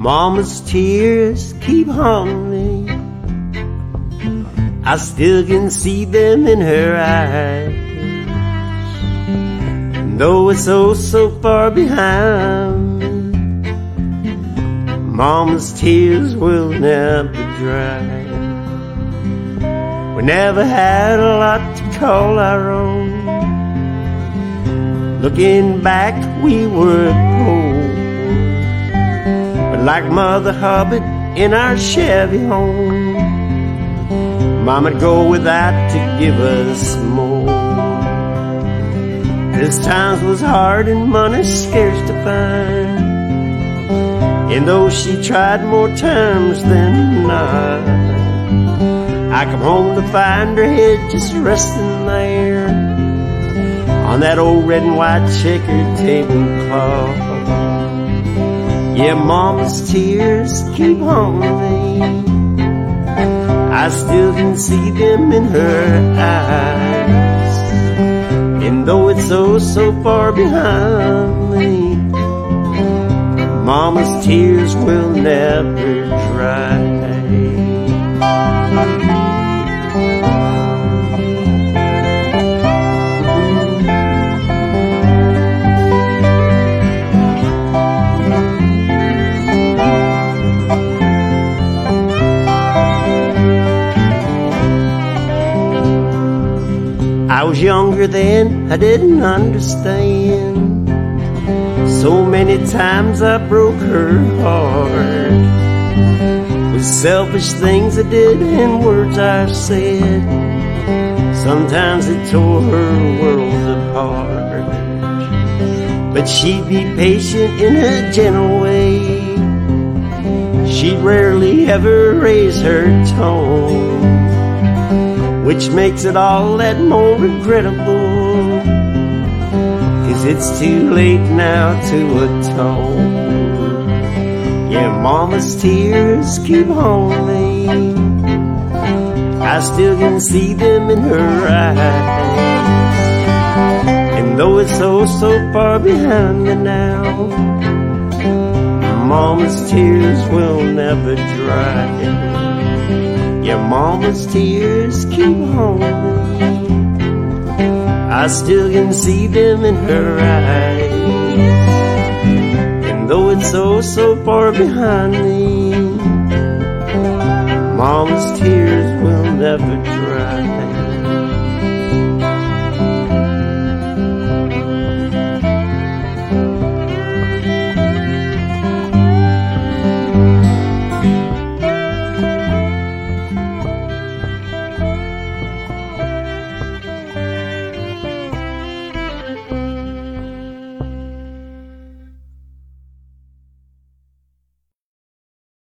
Mama's tears keep haunting me. I still can see them in her eyes. And though it's oh so far behind me, Mama's tears will never dry. We never had a lot to call our own. Looking back, we were poor, but like Mother Hubbard in our Chevy home, Mama'd go without to give us more. 'Cause times was hard and money scarce to find, and though she tried more times than not, I come home to find her head just resting there on that old red and white checkered tablecloth. Yeah, Mama's tears keep haunting me. I still can see them in her eyes. And though it's oh so far behind me, Mama's tears will never dry. I was younger then, I didn't understand. So many times I broke her heart with selfish things I did and words I said. Sometimes it tore her world apart, but she'd be patient in a gentle way. She'd rarely ever raise her tone, which makes it all that more regrettable, 'cause it's too late now to atone. Yeah, Mama's tears keep haunting me. I still can see them in her eyes. And though it's oh so far behind me now, Mama's tears will never dry. Yeah, Mama's tears keep haunting me. I still can see them in her eyes. And though it's oh so far behind me, Mama's tears will never dry.